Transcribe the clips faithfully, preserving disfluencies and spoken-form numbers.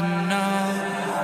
know.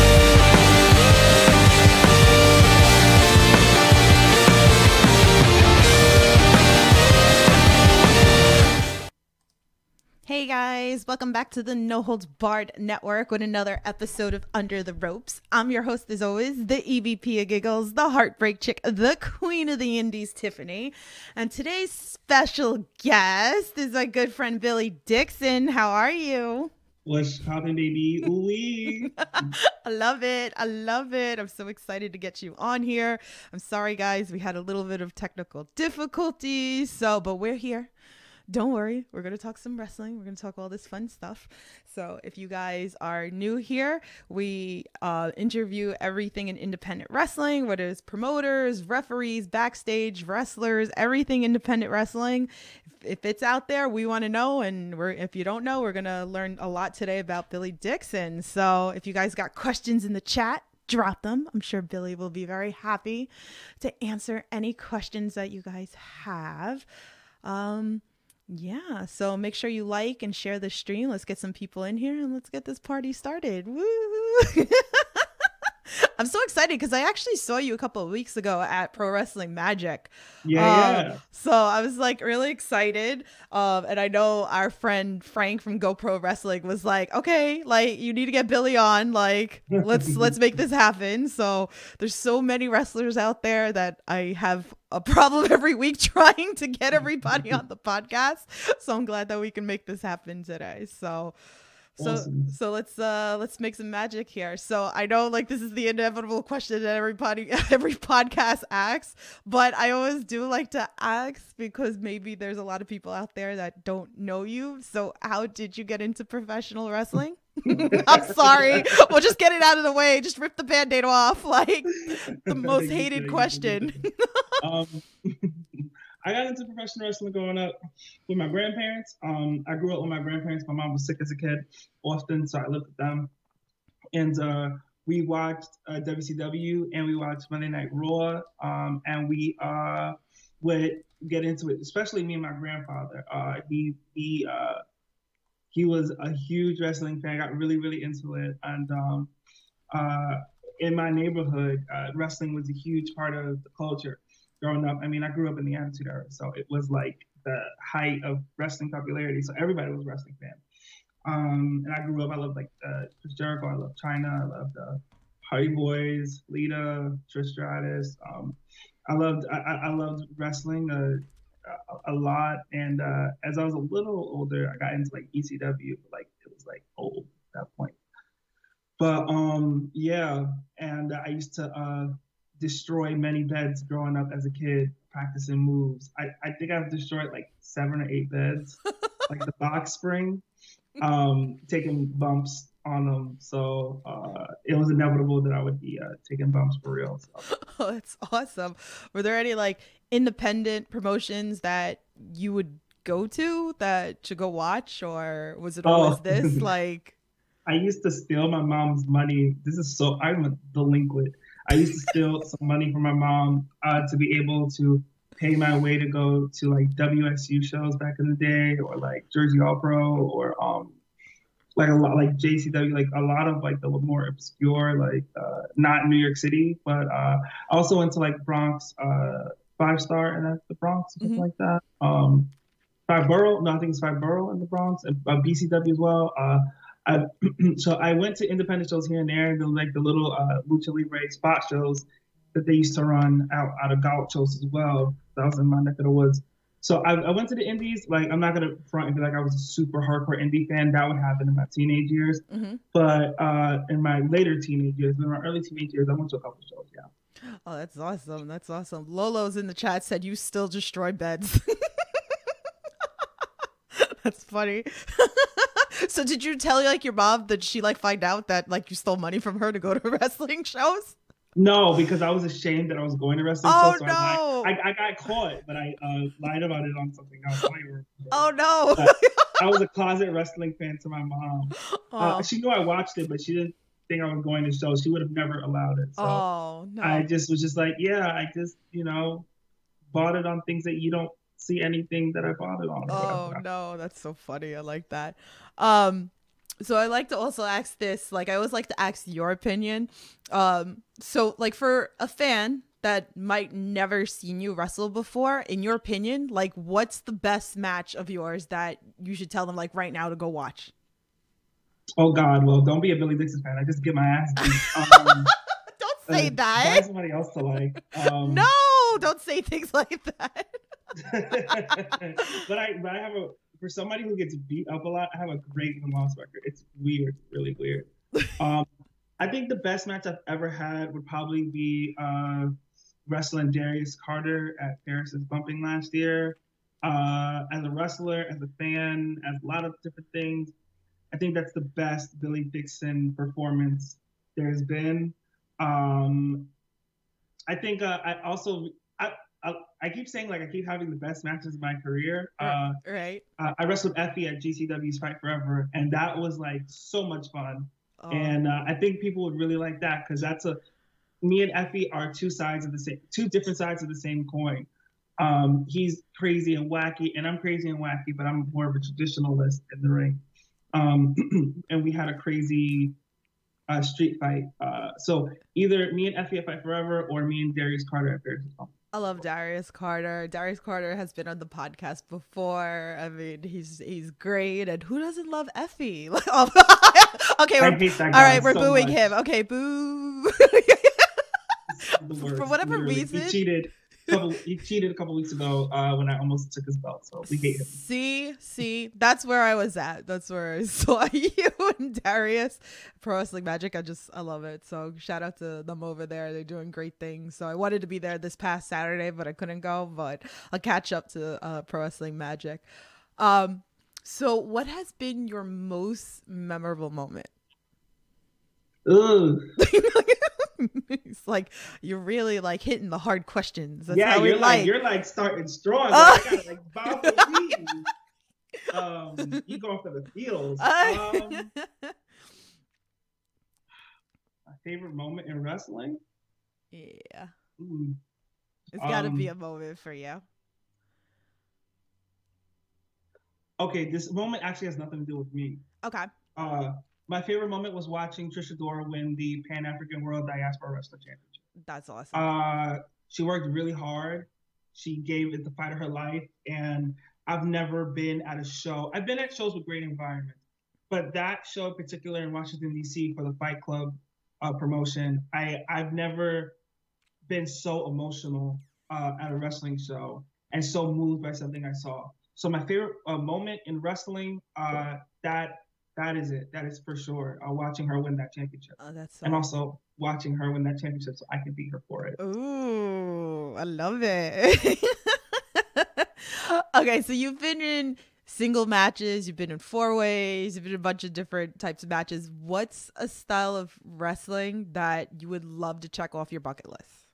Hey guys, welcome back to the No Holds Barred Network with another episode of Under the Ropes. I'm your host as always, the E V P of Giggles, the Heartbreak Chick, the Queen of the Indies, Tiffany. And today's special guest is my good friend Billy Dixon. How are you? What's poppin', baby? Ooh-wee. I love it. I love it. I'm so excited to get you on here. I'm sorry guys, we had a little bit of technical difficulties, so but we're here. Don't worry, we're going to talk some wrestling. We're going to talk all this fun stuff. So if you guys are new here, we uh, interview everything in independent wrestling, whether it's promoters, referees, backstage, wrestlers, everything independent wrestling. If, if it's out there, we want to know. And we're if you don't know, we're going to learn a lot today about Billy Dixon. So if you guys got questions in the chat, drop them. I'm sure Billy will be very happy to answer any questions that you guys have. Um... Yeah, so make sure you like and share the stream. Let's get some people in here and let's get this party started. Woo! I'm so excited because I actually saw you a couple of weeks ago at Pro Wrestling Magic. Yeah, um, yeah. So I was like really excited. Um, and I know our friend Frank from GoPro Wrestling was like, okay, like you need to get Billy on. Like, let's let's make this happen. So there's so many wrestlers out there that I have a problem every week trying to get everybody on the podcast. So I'm glad that we can make this happen today. So So Awesome. so let's uh let's make some magic here. So I know like this is the inevitable question that everybody every podcast asks, but I always do like to ask because maybe there's a lot of people out there that don't know you. So how did you get into professional wrestling? I'm sorry. We'll just get it out of the way. Just rip the band-aid off. Like the most hated question. um, I got into professional wrestling growing up with my grandparents. Um, I grew up with my grandparents. My mom was sick as a kid often, so I lived with them. And uh, we watched uh, W C W and we watched Monday Night Raw. Um, and we uh, would get into it, especially me and my grandfather. Uh, he he uh, he was a huge wrestling fan. I got really, really into it. And um, uh, in my neighborhood, uh, wrestling was a huge part of the culture. Growing up, I mean, I grew up in the Attitude Era, so it was like the height of wrestling popularity. So everybody was a wrestling fan. Um, and I grew up, I loved like uh, Chris Jericho, I loved China, I loved uh, Hardy Boys, Lita, Trish Stratus. Um, I loved I, I loved wrestling uh, a, a lot. And uh, as I was a little older, I got into like E C W, but like it was like old at that point. But um, yeah, and I used to. Uh, destroy many beds growing up as a kid practicing moves. I, I think I've destroyed like seven or eight beds, like the box spring, um, taking bumps on them. So uh, it was inevitable that I would be uh, taking bumps for real. So. Oh, that's awesome. Were there any like independent promotions that you would go to that to go watch, or was it always Oh. this like? I used to steal my mom's money. This is so, I'm a delinquent. I used to steal some money from my mom uh, to be able to pay my way to go to like W S U shows back in the day, or like Jersey All Pro, or um, like a lot like J C W, like a lot of like the more obscure, like uh, not New York City, but uh, also into like Bronx uh, Five Star, and that's the Bronx, something mm-hmm. like that. Um, Five Borough, no, I think it's Five Borough in the Bronx, and uh, B C W as well. Uh, I, so I went to independent shows here and there, the, like the little uh, Lucha Libre spot shows that they used to run out, out of Gauchos as well. That was in my neck of the woods. So I, I went to the indies. Like, I'm not going to front and be like I was a super hardcore indie fan. That would happen in my teenage years. Mm-hmm. But uh, in my later teenage years, in my early teenage years, I went to a couple shows, yeah. Oh, that's awesome. That's awesome. Lolo's in the chat said you still destroy beds. That's funny. So did you tell like your mom that she like find out that like you stole money from her to go to wrestling shows? No, because I was ashamed that I was going to wrestling oh, shows. So no. I, I, I got caught, but I uh, lied about it on something else. Oh no. I was a closet wrestling fan to my mom. Oh. Uh, she knew I watched it, but she didn't think I was going to shows. She would have never allowed it. So oh no. I just was just like, yeah, I just, you know, bought it on things that you don't see anything that I bought it on. Oh no, that's so funny. I like that. Um, So I like to also ask this, like I always like to ask your opinion. Um, so like for a fan that might never seen you wrestle before, in your opinion, like what's the best match of yours that you should tell them like right now to go watch? Oh God, well, don't be a Billy Dixon fan. I just get my ass beat. Um, Don't uh, say that. find somebody else to like. No, Um, don't say things like that. but I, but I have a for somebody who gets beat up a lot. I have a great win loss record. It's weird, really weird. Um, I think the best match I've ever had would probably be uh, wrestling Darius Carter at Paris's Bumping last year. Uh, as a wrestler, as a fan, as a lot of different things, I think that's the best Billy Dixon performance there's been. Um, I think uh, I also I, I, I keep saying like I keep having the best matches of my career. Uh, Right. uh, I wrestled Effie at G C W's Fight Forever, and that was like so much fun. Oh, And uh, I think people would really like that because that's a me and Effie are two sides of the same, two different sides of the same coin. Um, he's crazy and wacky, and I'm crazy and wacky, but I'm more of a traditionalist in the ring. Um, and we had a crazy uh, street fight. Uh, so either me and Effie at Fight Forever, or me and Darius Carter at Paris. I love Darius Carter. Darius Carter has been on the podcast before. I mean, he's he's great, and who doesn't love Effie? Oh, okay, I we're, hate that all guy right, we're so booing much. him. Okay, boo. The worst, For whatever literally. reason, He cheated. Couple, he cheated a couple weeks ago uh, when I almost took his belt. So we hate him. See, see, that's where I was at. That's where I saw you and Darius. Pro Wrestling Magic. I just, I love it. So shout out to them over there. They're doing great things. So I wanted to be there this past Saturday, but I couldn't go. But I'll catch up to uh, Pro Wrestling Magic. Um, so what has been your most memorable moment? Ugh. It's like you're really like hitting the hard questions. That's Yeah, how we you're like, like. you're like starting strong. Uh, Like, I gotta like bow for me. Um, you going for the feels. Um, my favorite moment in wrestling. yeah, Ooh. it's got to be Um, a moment for you. okay, this moment actually has nothing to do with me. Okay. Uh, my favorite moment was watching Trisha Dora win the Pan African World Diaspora Wrestling Championship. That's awesome. Uh, she worked really hard. She gave it the fight of her life, and I've never been at a show. I've been at shows with great environments, but that show in particular in Washington D C for the Fight Club uh, promotion, I I've never been so emotional uh, at a wrestling show and so moved by something I saw. So my favorite uh, moment in wrestling, uh, that that is it. That is for sure. Uh, watching her win that championship, Oh, that's so and awesome. also watching her win that championship so I can beat her for it. Ooh, I love it. Okay, so you've been in single matches, you've been in four ways, you've been in a bunch of different types of matches. What's a style of wrestling that you would love to check off your bucket list?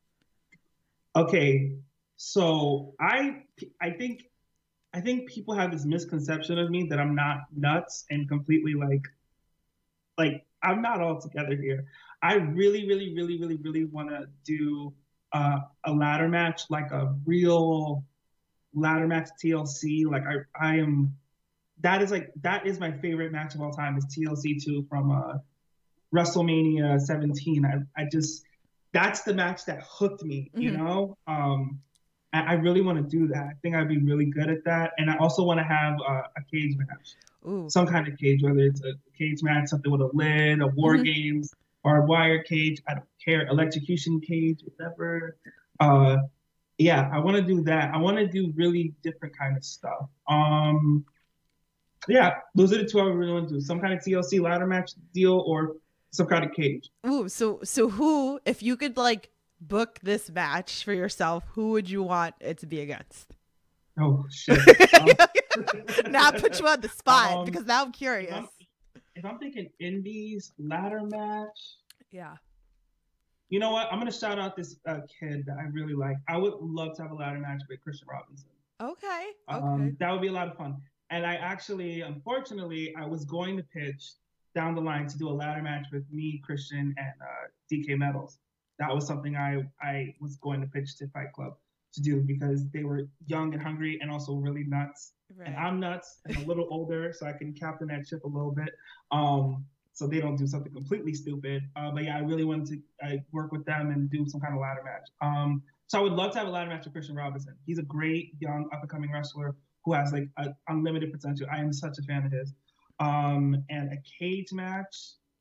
Okay, so I I think I think people have this misconception of me that I'm not nuts and completely like like I'm not all together here. I really, really, really, really, really want to do uh, a ladder match, like a real ladder match T L C. Like I, I am. That is like that is my favorite match of all time. Is T L C two from uh, WrestleMania seventeen. I, I just that's the match that hooked me. You Mm-hmm. know. Um, I, I really want to do that. I think I'd be really good at that. And I also want to have uh, a cage match, Ooh. some kind of cage, whether it's a cage match, something with a lid, a war Mm-hmm. games, barbed wire cage. I don't care, electrocution cage, whatever. Uh, yeah, I want to do that. I want to do really different kind of stuff. Um, yeah, those are the two I really want to do: some kind of T L C ladder match deal or some kind of cage. Ooh, so so who, if you could like book this match for yourself, who would you want it to be against? Oh shit! Um, Now I put you on the spot um, because now I'm if curious. I'm, if I'm thinking indies ladder match, Yeah. you know what? I'm gonna shout out this uh, kid that I really like. I would love to have a ladder match with Christian Robinson. Okay. Okay. Um, that would be a lot of fun. And I actually, unfortunately, I was going to pitch down the line to do a ladder match with me, Christian, and uh, D K Metals. That was something I I was going to pitch to Fight Club. to do because they were young and hungry and also really nuts. Right. And I'm nuts and a little older, so I can captain that ship a little bit. Um, so they don't do something completely stupid. Uh, but yeah, I really wanted to I work with them and do some kind of ladder match. Um, so I would love to have a ladder match with Christian Robinson. He's a great young up and coming wrestler who has like a, unlimited potential. I am such a fan of his. Um, and a cage match.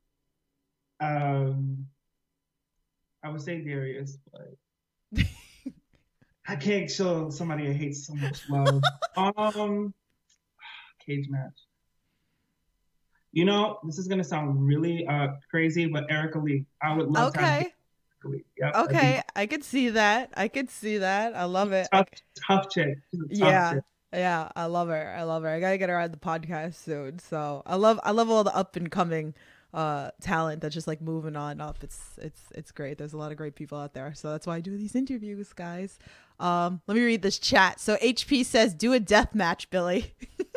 Um, I would say Darius, but I can't show somebody I hate so much love. um, cage match. You know, this is gonna sound really uh crazy, but Erica Lee. I would love okay. to have Erica Lee. Yep, okay, I could see that. I could see that. I love it. Tough, tough chick. She's a tough yeah. chick. Yeah, I love her. I love her. I gotta get her on the podcast soon. So I love I love all the up and coming uh talent that's just like moving on up. It's it's it's great. There's a lot of great people out there. So that's why I do these interviews, guys. Um, let me read this chat. So H P says, do a death match, Billy.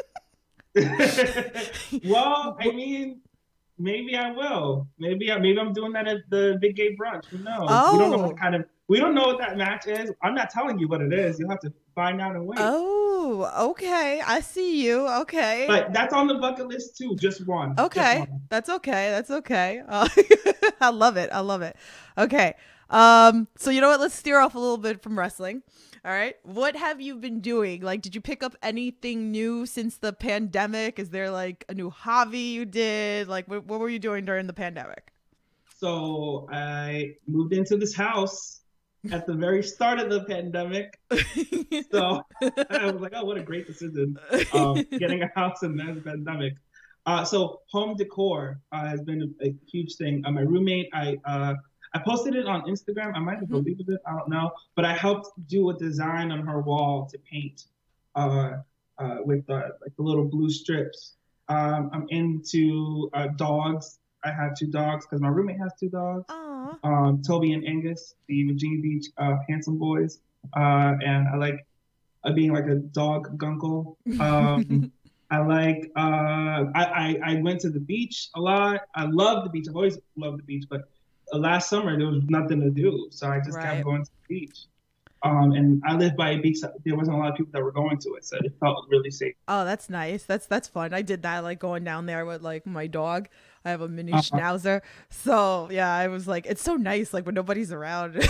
Well, I mean, maybe I will. Maybe I, maybe I'm doing that at the Big Gay Brunch. Who knows? Oh. We don't know what kind of we don't know what that match is. I'm not telling you what it is. You'll have to find out and wait. Oh, okay. I see you. Okay. But that's on the bucket list too. Just one. Okay. Just one. That's okay. That's okay. Uh, I love it. I love it. Okay. Um, so you know what? Let's steer off a little bit from wrestling. All right. What have you been doing? Like, did you pick up anything new since the pandemic? Is there like a new hobby you did? Like, what, what were you doing during the pandemic? So I moved into this house at the very start of the pandemic. So I was like, oh, what a great decision. Um, getting a house in the pandemic. Uh, so home decor uh, has been a, a huge thing. Uh, my roommate, I uh, I posted it on Instagram. I might have deleted it. I don't know. But I helped do a design on her wall to paint uh, uh, with the, like the little blue strips. Um, I'm into uh, dogs. I have two dogs because my roommate has two dogs. Aww. Um, Toby and Angus, the Virginia Beach uh, handsome boys. Uh, and I like uh, being like a dog gunkle. Um, I like, uh, I, I, I went to the beach a lot. I love the beach. I've always loved the beach, but last summer there was nothing to do, so I just right. kept going to the beach. Um, and I lived by a beach that there wasn't a lot of people that were going to it, so it felt really safe. Oh, that's nice. That's that's fun. I did that, like going down there with like my dog. I have a mini uh-huh. schnauzer, so yeah, I was like, it's so nice, like when nobody's around.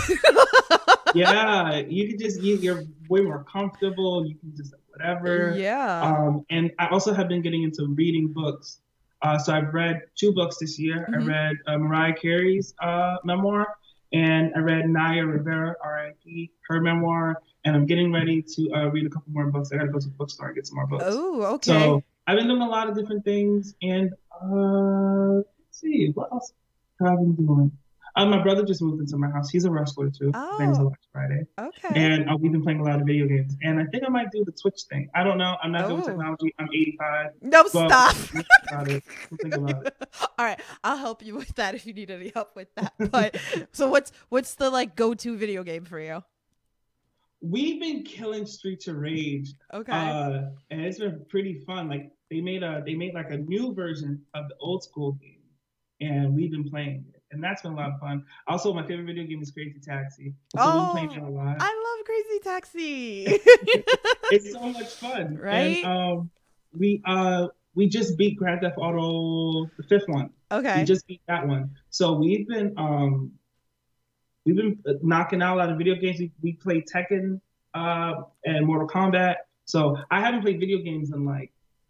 Yeah, you can just you, you're way more comfortable. You can just whatever. Yeah. Um, and I also have been getting into reading books. Uh, so I've read two books this year. Mm-hmm. I read uh, Mariah Carey's uh, memoir, and I read Naya Rivera, R I P, her memoir, and I'm getting ready to uh, read a couple more books. I gotta go to the bookstore and get some more books. Oh, okay. So I've been doing a lot of different things, and uh, let's see, what else have I been doing? Uh, my brother just moved into my house. He's a wrestler too. Oh. His name is Alex Friday. Okay. And uh, we've been playing a lot of video games. And I think I might do the Twitch thing. I don't know. I'm not oh. good with technology. I'm eighty-five. No, stop. Think about it. Think about it. All right, I'll help you with that if you need any help with that. But so what's what's the like go-to video game for you? We've been killing Streets of Rage. Okay. Uh, and it's been pretty fun. Like they made a they made like a new version of the old school game, and we've been playing it. And that's been a lot of fun. Also, my favorite video game is Crazy Taxi. So oh, we've been playing it a lot. I love Crazy Taxi. It's so much fun, right? And, um, we uh we just beat Grand Theft Auto, the fifth one. Okay. We just beat that one. So we've been um we've been knocking out a lot of video games. We, we played Tekken uh and Mortal Kombat. So I haven't played video games in like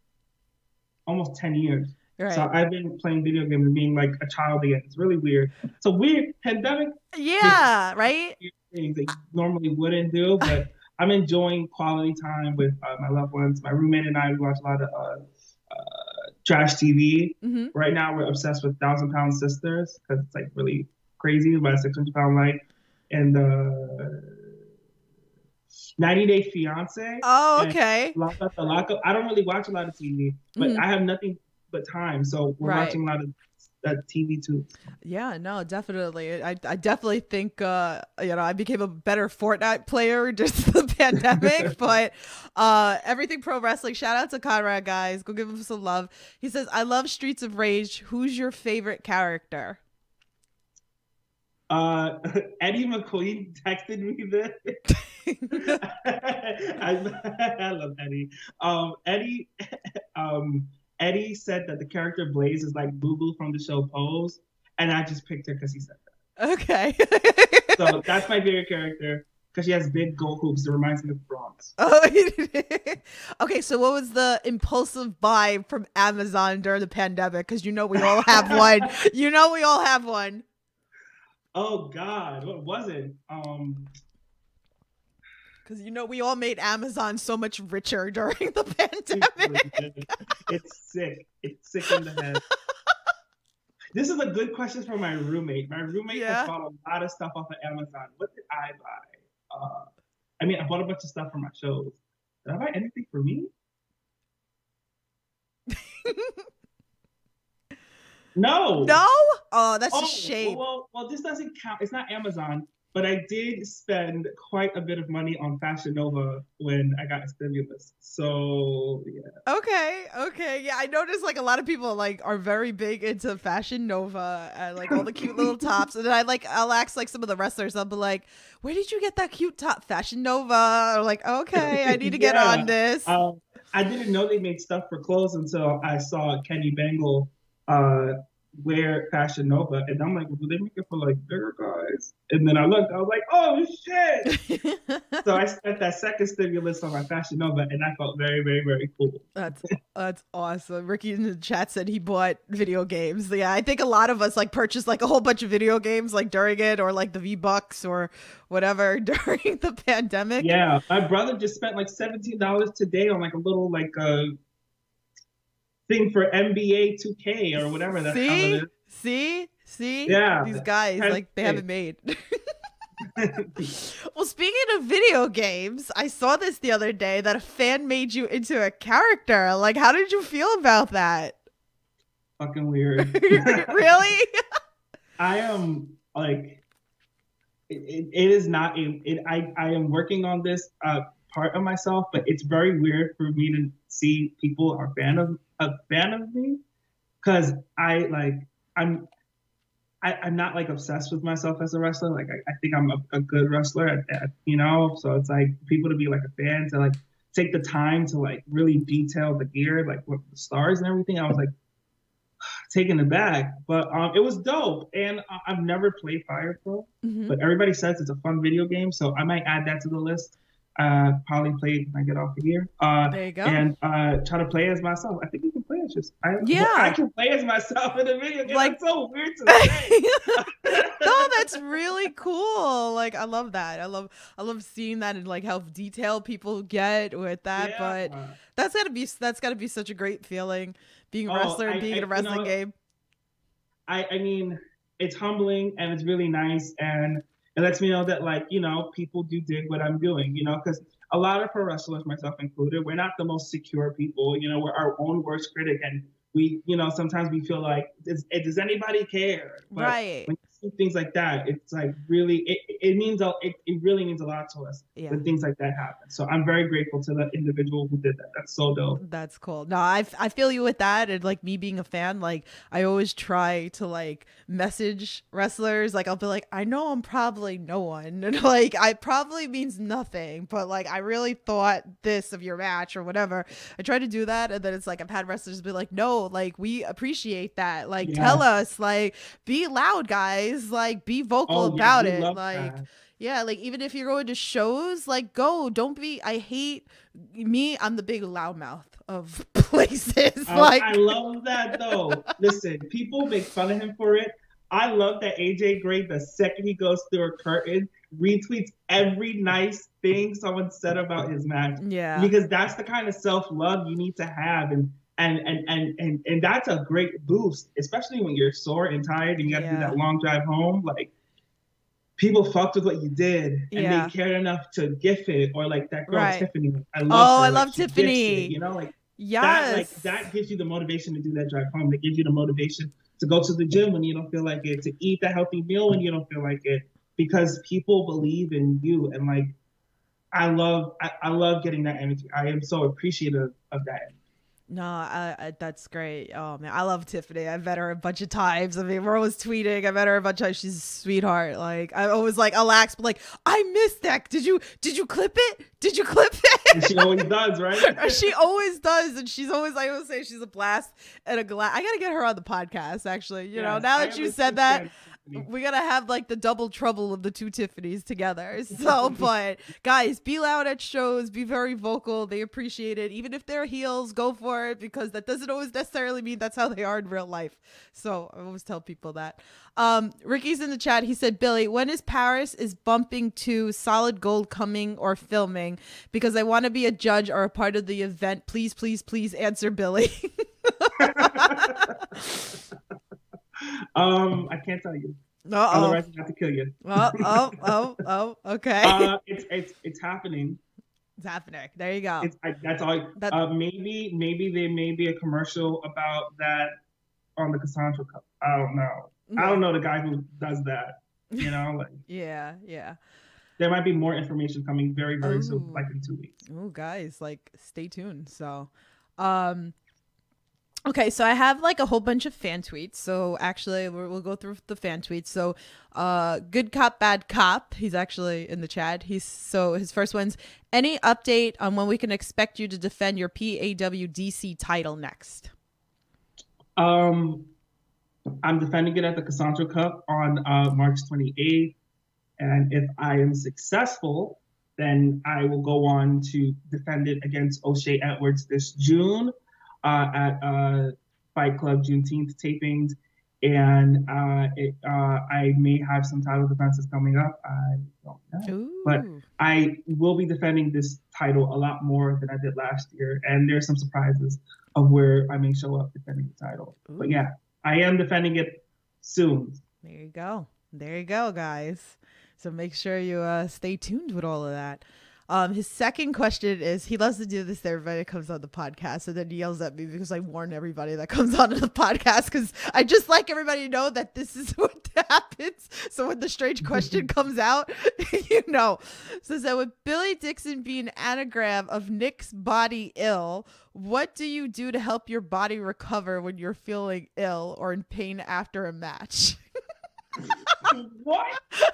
almost ten years. Right. So I've been playing video games and being like a child again. It's really weird. It's a weird pandemic. Yeah, right? Things that you normally wouldn't do, but I'm enjoying quality time with uh, my loved ones. My roommate and I, we watch a lot of uh, uh, trash T V. Mm-hmm. Right now, we're obsessed with Thousand Pound Sisters because it's like really crazy about a six hundred pound life. And uh, ninety Day Fiance. Oh, okay. Lock Up the Lock Up. I don't really watch a lot of T V, but mm-hmm. I have nothing but time, so we're right. watching a lot of that T V too. Yeah, no, definitely. I I definitely think uh you know I became a better Fortnite player just the pandemic, but uh everything pro wrestling. Shout out to Conrad, guys. Go give him some love. He says, "I love Streets of Rage. Who's your favorite character?" Uh, Eddie McQueen texted me this. I, I love Eddie. Um, Eddie, um, Eddie said that the character Blaze is like Boo from the show Pose, and I just picked her because he said that. Okay. So that's my favorite character because she has big gold hoops that reminds me of bronze. Oh, okay. So, what was the impulsive buy from Amazon during the pandemic? Because you know we all have one. You know we all have one. Oh God, what was it? Um, because you know we all made Amazon so much richer during the pandemic. It's sick. It's sick in the head. This is a good question for my roommate. My roommate yeah. has bought a lot of stuff off of Amazon. What did I buy? Uh, I mean, I bought a bunch of stuff for my shows. Did I buy anything for me? No. No? Oh, that's oh, a shame. Well, well, this doesn't count. It's not Amazon, but I did spend quite a bit of money on Fashion Nova when I got a stimulus. So, yeah. Okay, okay. Yeah, I noticed like a lot of people like are very big into Fashion Nova and like all the cute little tops. And then I like, I'll ask like some of the wrestlers, I'll be like, where did you get that cute top? Fashion Nova. Or like, okay, I need to get yeah. on this. Um, I didn't know they made stuff for clothes until I saw Kenny Bangle uh wear Fashion Nova, and I'm like, well, they make it for like bigger guys. And then I looked, I was like, oh shit. So I spent that second stimulus on my Fashion Nova, and I felt very, very, very cool. That's that's awesome. Ricky in the chat said he bought video games. Yeah, I think a lot of us like purchased like a whole bunch of video games like during it, or like the V-Bucks or whatever during the pandemic. Yeah, my brother just spent like seventeen dollars today on like a little like uh thing for N B A two K or whatever that see see see yeah these guys like they haven't made. Well, speaking of video games, I saw this the other day that a fan made you into a character. Like, how did you feel about that? Fucking weird. Really? I am like it, it, it is not a it, I, I am working on this uh part of myself, but it's very weird for me to see people are fan of a fan of me, because I like I'm I, I'm not like obsessed with myself as a wrestler. Like I, I think I'm a, a good wrestler at, at, you know, so it's like people to be like a fan, to like take the time to like really detail the gear, like with the stars and everything. I was like taken aback, but um it was dope. And uh, I've never played Fire Pro, mm-hmm. but everybody says it's a fun video game, so I might add that to the list. Uh, probably play when I get off of here. Uh, there you go. And uh, try to play as myself. I think you can play as just. I, yeah, I can play as myself in a video game. Like, it's so weird to say. No, that's really cool. Like, I love that. I love, I love seeing that and like how detailed people get with that. Yeah. But that's gotta be, that's gotta be such a great feeling, being a wrestler and oh, being I, in a wrestling you know, game. I, I mean, it's humbling and it's really nice, and it lets me know that, like, you know, people do dig what I'm doing, you know, because a lot of pro wrestlers, myself included, we're not the most secure people. You know, we're our own worst critic. And we, you know, sometimes we feel like, does, does anybody care? But right. when you see things like that, it's like really, it, it means, a, it, it really means a lot to us yeah. when things like that happen. So I'm very grateful to the individual who did that. That's so dope. That's cool. No, I, I feel you with that. And like me being a fan, like I always try to like message wrestlers. Like I'll be like, I know I'm probably no one. And like, I probably means nothing, but like, I really thought this of your match or whatever. I try to do that. And then it's like, I've had wrestlers be like, no, like we appreciate that. Like, yeah. tell us, like, be loud, guys. Like, be vocal oh, about yeah, it. Like, that. Yeah, like even if you're going to shows, like go. Don't be. I hate me. I'm the big loudmouth of places. I, like I love that though. Listen, people make fun of him for it. I love that A J Gray, the second he goes through a curtain, retweets every nice thing someone said about his match. Yeah, because that's the kind of self love you need to have, and and and and and and that's a great boost, especially when you're sore and tired and you have yeah. to do that long drive home. Like, people fucked with what you did, and yeah. they cared enough to gift it, or like that girl right. Tiffany. I love oh, her. I love like, Tiffany. It, you know, like yes. that. Like that gives you the motivation to do that drive home. That gives you the motivation to go to the gym when you don't feel like it, to eat that healthy meal when you don't feel like it, because people believe in you. And like, I love, I, I love getting that energy. I am so appreciative of that energy. No, I, I, that's great. Oh man, I love Tiffany. I met her a bunch of times. I mean, we're always tweeting. I met her a bunch of times. She's a sweetheart. Like I always like Alex, but like I missed that. Did you did you clip it? Did you clip it? She always does, right? She always does, and she's always I always say she's a blast and a glass. I gotta get her on the podcast. Actually, you know, Yes, now I that am you a said big that. fan of Tiffany. We gotta have like the double trouble of the two Tiffanys together. So, but guys, be loud at shows, be very vocal. They appreciate it. Even if they're heels, go for it because that doesn't always necessarily mean that's how they are in real life. So I always tell people that. Um, Ricky's in the chat. He said, Billy, when is Paris is bumping to Solid Gold coming or filming? Because I want to be a judge or a part of the event. Please, please, please answer Billy. um, I can't tell you. Uh-oh. Otherwise, I have to kill you. oh, oh, oh, oh, okay. Uh, it's it's it's happening. It's happening. There you go. It's I, that's all. I, That- uh, maybe maybe there may be a commercial about that on the Cassandra Cup. I don't know. I don't know the guy who does that. You know, like Yeah, yeah. there might be more information coming very very soon, Ooh. like in two weeks. Oh, guys, like stay tuned. So, um, okay, so I have like a whole bunch of fan tweets. So actually, we'll, we'll go through the fan tweets. So, uh, good cop, bad cop. He's actually in the chat. He's so his first one's any update on when we can expect you to defend your P A W D C title next? Um, I'm defending it at the Cassandra Cup on uh, March twenty-eighth, and if I am successful, then I will go on to defend it against O'Shea Edwards this June uh, at uh, Fight Club Juneteenth tapings, and uh, it, uh, I may have some title defenses coming up. I don't know, Ooh. but I will be defending this title a lot more than I did last year, and there's some surprises of where I may show up defending the title. Ooh. But yeah, I am defending it soon. There you go. There you go, guys. So make sure you uh, stay tuned with all of that. Um, his second question is, he loves to do this to everybody that comes on the podcast, and then he yells at me because I warn everybody that comes on the podcast because I just like everybody to know that this is what happens. So when the strange question comes out, you know. So that would Billy Dixon be an anagram of Nick's body ill? What do you do to help your body recover when you're feeling ill or in pain after a match? What?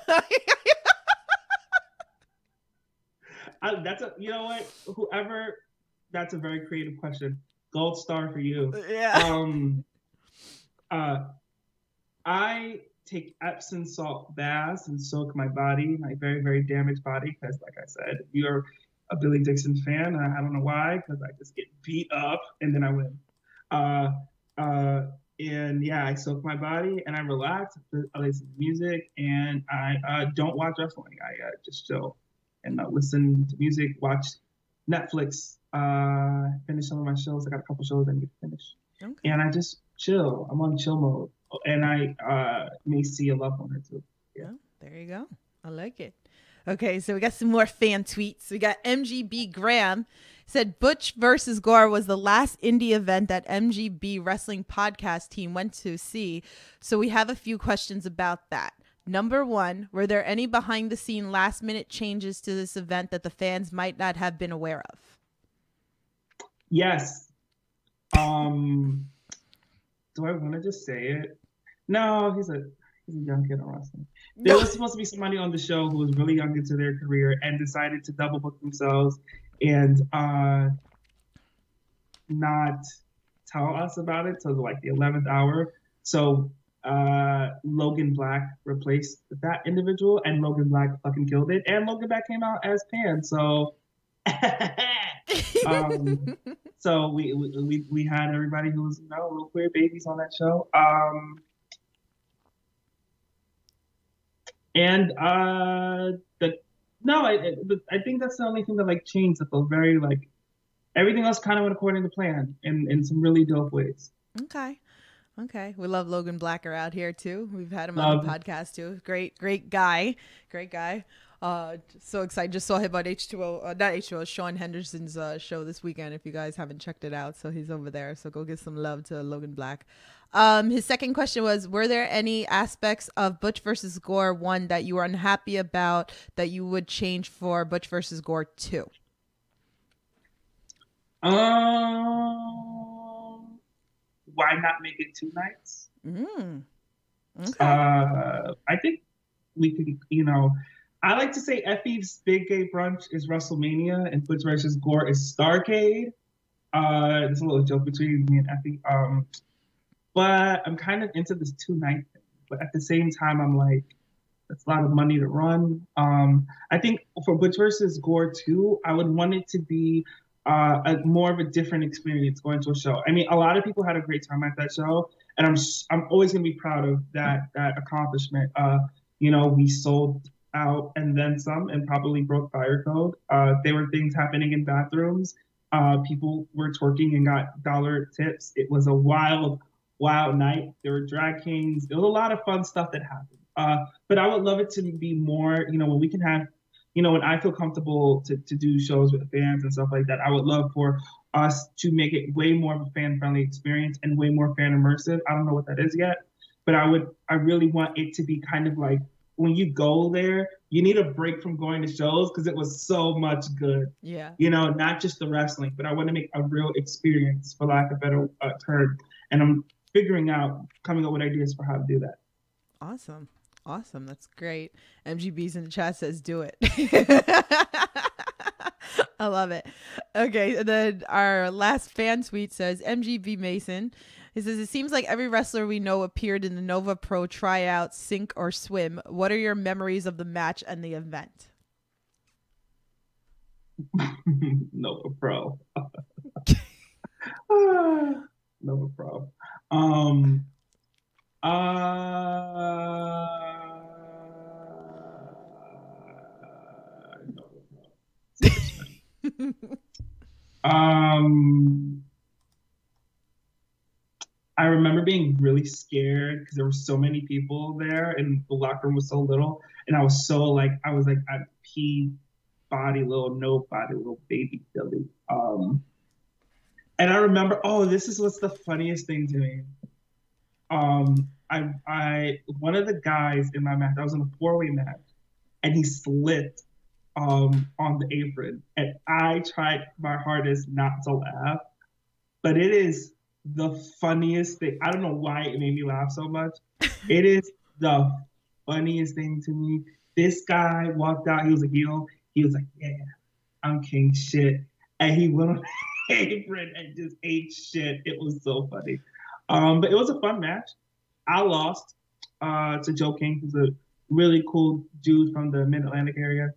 I, that's a you know what whoever that's a very creative question. Gold star for you. Yeah. Um. Uh, I take Epsom salt baths and soak my body, my very very damaged body, because like I said, you're a Billy Dixon fan. And I don't know why, because I just get beat up and then I win. Uh. Uh. And yeah, I soak my body and I relax. I listen to music and I uh, don't watch wrestling. I uh, just chill and uh, listen to music, watch Netflix, uh, finish some of my shows. I got a couple shows I need to finish. Okay. And I just chill. I'm on chill mode. And I uh, may see a loved one or two. Yeah. Oh, there you go. I like it. Okay, so we got some more fan tweets. We got M G B Graham said Butch versus Gore was the last indie event that M G B Wrestling Podcast team went to see. So we have a few questions about that. Number one, were there any behind the scene last minute changes to this event that the fans might not have been aware of? Yes. Um, do I want to just say it? No, he's a he's a young kid on wrestling. There was supposed to be somebody on the show who was really young into their career and decided to double book themselves and uh, not tell us about it till like the eleventh hour. So uh, Logan Black replaced that individual, and Logan Black fucking killed it. And Logan Black came out as Pan. So, um, so we, we we had everybody who was you know little queer babies on that show. Um, and uh, the no, I I think that's the only thing that like changed. That felt very like everything else kind of went according to plan in in some really dope ways. Okay. Okay. We love Logan Blacker out here too. We've had him Love. on the podcast too. Great, great guy. Great guy. Uh, so excited. Just saw him on H two O, uh, not H two O, Sean Henderson's uh, show this weekend. If you guys haven't checked it out. So he's over there. So go give some love to Logan Black. Um, his second question was, were there any aspects of Butch versus Gore one that you were unhappy about that you would change for Butch versus Gore two? Um, why not make it two nights? Mm, okay. Uh, I think we can, you know, I like to say Effie's Big Gay Brunch is WrestleMania and Butch versus Gore is Starcade. Uh, there's a little joke between me and Effie. Um, but I'm kind of into this two night thing. But at the same time, I'm like, that's a lot of money to run. Um, I think for Butch versus Gore too, I would want it to be uh, a more of a different experience going to a show. I mean, a lot of people had a great time at that show, and I'm I'm always gonna be proud of that that accomplishment. Uh, you know, we sold out and then some, and probably broke fire code. Uh, there were things happening in bathrooms. Uh, people were twerking and got dollar tips. It was a wild, wild night. There were drag kings. There was a lot of fun stuff that happened. Uh, but I would love it to be more, you know, when we can have, you know, when I feel comfortable to, to do shows with fans and stuff like that, I would love for us to make it way more of a fan friendly experience and way more fan immersive. I don't know what that is yet, but I would, I really want it to be kind of like when you go there, you need a break from going to shows because it was so much good. Yeah. You know, not just the wrestling, but I want to make a real experience, for lack of a better uh, term. And I'm figuring out, coming up with ideas for how to do that. Awesome. Awesome. That's great. M G B's in the chat says do it. I love it. Okay. And then our last fan tweet says M G B Mason. He says, it seems like every wrestler we know appeared in the Nova Pro tryout, sink or swim. What are your memories of the match and the event? Nova Pro. Nova Pro. Um, uh, um, I remember being really scared because there were so many people there and the locker room was so little. And I was so like, I was like a pea body, little nobody, little baby Billy. Um, and I remember, oh, this is what's the funniest thing to me. Um, I, I, one of the guys in my match, I was in a four-way match, and he slipped um, on the apron, and I tried my hardest not to laugh, but it is the funniest thing. I don't know why it made me laugh so much. It is the funniest thing to me. This guy walked out. He was a heel. He was like, "Yeah, I'm king shit," and he went on the apron and just ate shit. It was so funny. Um, but it was a fun match. I lost uh, to Joe King, who's a really cool dude from the Mid Atlantic area.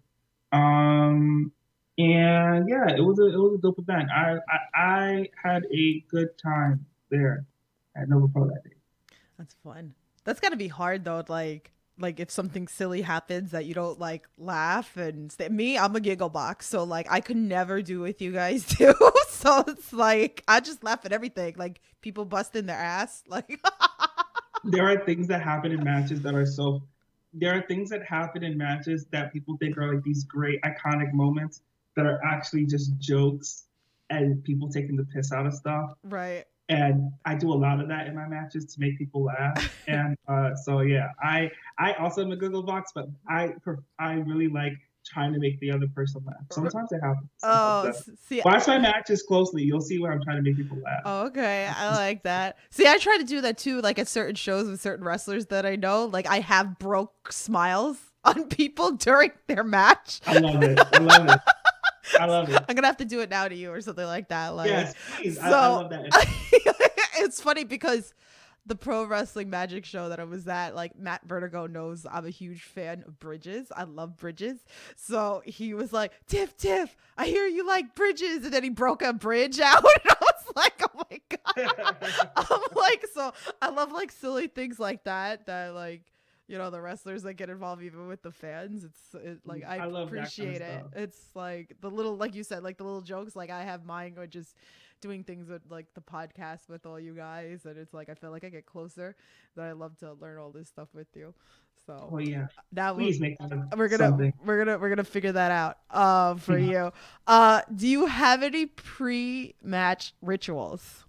Um, and yeah, it was a it was a dope event. I I, I had a good time there at Nova Pro that day. That's fun. That's gotta be hard though. Like like if something silly happens that you don't like laugh and stay. Me, I'm a giggle box, so like I could never do with you guys too. So it's like I just laugh at everything. Like people busting their ass. Like there are things that happen in matches that are so. There are things that happen in matches that people think are like these great iconic moments that are actually just jokes and people taking the piss out of stuff. Right. And I do a lot of that in my matches to make people laugh. And uh, so yeah, I I also am a Google box, but I I really like trying to make the other person laugh. Sometimes it happens. Oh, see, watch my matches closely. You'll see where I'm trying to make people laugh. Oh, okay. I like that. See, I try to do that too, like at certain shows with certain wrestlers that I know. Like I have broke smiles on people during their match. I love it. I love it. I love it. I'm gonna have to do it now to you or something like that. Like, yes, please. So, I, I love that. It's funny because the Pro Wrestling Magic show that I was at, like Matt Vertigo knows I'm a huge fan of bridges. I love bridges. So he was like, Tiff, Tiff, I hear you like bridges. And then he broke a bridge out. And I was like, oh my God. I'm like, so I love like silly things like that, that like, you know, the wrestlers that get involved even with the fans. It's it, like, I, I love appreciate that kind it. of stuff. It's like the little, like you said, like the little jokes, like I have mine or just doing things with like the podcast with all you guys, and it's like I feel like I get closer, that I love to learn all this stuff with you. So oh yeah, that please we'll, make that we're gonna something. we're gonna we're gonna figure that out uh for yeah. you. Uh do you have any pre-match rituals?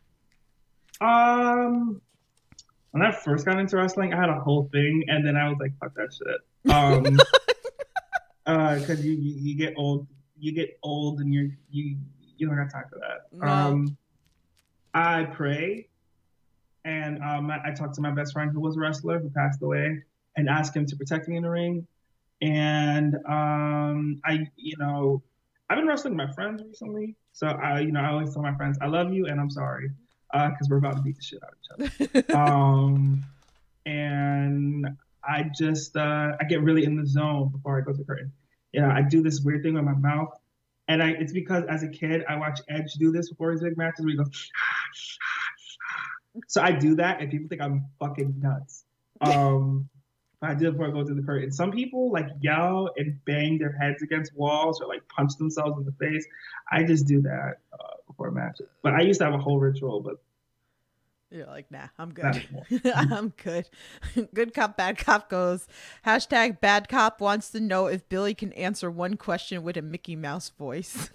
Um when I first got into wrestling, I had a whole thing, and then I was like, fuck that shit. Um uh because you, you you get old you get old and you're you you don't got time for that. No. Um, I pray, and um, I, I talked to my best friend who was a wrestler who passed away, and asked him to protect me in the ring. And um, I, you know, I've been wrestling with my friends recently, so I, you know, I always tell my friends, I love you and I'm sorry, because uh, we're about to beat the shit out of each other. um, and I just, uh, I get really in the zone before I go to the curtain. You know, I do this weird thing with my mouth, and I, it's because as a kid I watched Edge do this before his big matches, where he goes, so I do that, and people think I'm fucking nuts. Um, I did before I go to the curtain. Some people like yell and bang their heads against walls or like punch themselves in the face. I just do that uh, before matches. But I used to have a whole ritual, but you're like, nah, I'm good. I'm good. Good cop, bad cop goes. Hashtag bad cop wants to know if Billy can answer one question with a Mickey Mouse voice.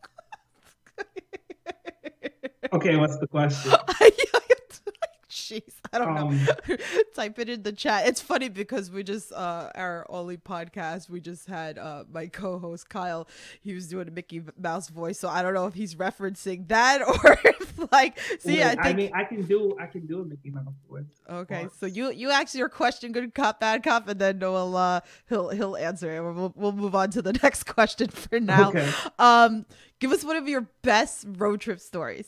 Okay, what's the question? Jeez, I don't um, know. Type it in the chat. It's funny because we just, uh, our only podcast, we just had uh, my co-host Kyle. He was doing a Mickey Mouse voice, so I don't know if he's referencing that or if, like, see, Wait, I think I mean, I can do, I can do a Mickey Mouse voice. Okay, so you you ask your question, good cop, bad cop, and then Noel, uh, he'll he'll answer it. We'll we'll move on to the next question for now. Okay. Um, give us one of your best road trip stories.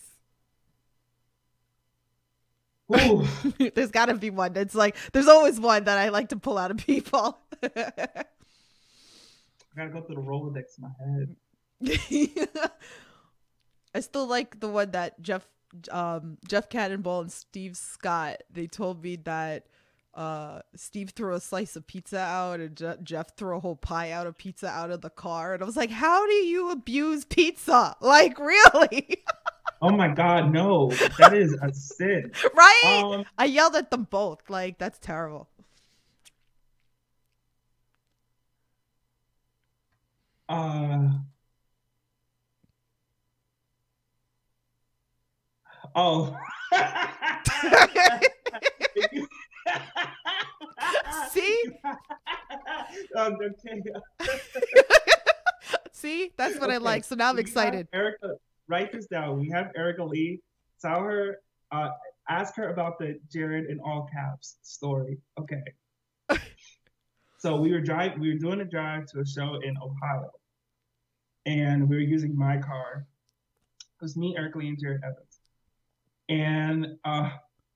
There's got to be one. It's like there's always one that I like to pull out of people. I gotta go through the Rolodex in my head. I still like the one that Jeff, um, Jeff Cannonball and Steve Scott. They told me that uh, Steve threw a slice of pizza out and Je- Jeff threw a whole pie out of pizza out of the car, and I was like, "How do you abuse pizza? Like, really?" Oh my God, no. That is a sin. Right? Um, I yelled at them both. Like, that's terrible. Uh, oh. See? Um, okay. See? That's what okay. I like. So now I'm excited. Erica, write this down. We have Erica Lee. Tell her, uh, ask her about the Jared in all caps story. Okay. So we were driving, we were doing a drive to a show in Ohio, and we were using my car. It was me, Erica Lee, and Jared Evans. And uh,